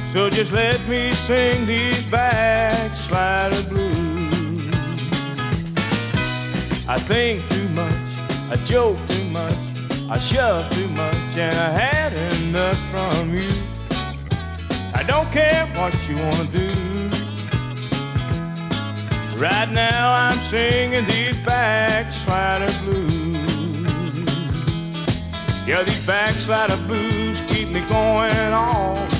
So just let me sing these backslider blues. I think too much, I joke too much, I shove too much, and I had enough from you. I don't care what you wanna do. Right now I'm singing these backslider blues. Yeah, these backslider blues keep me going on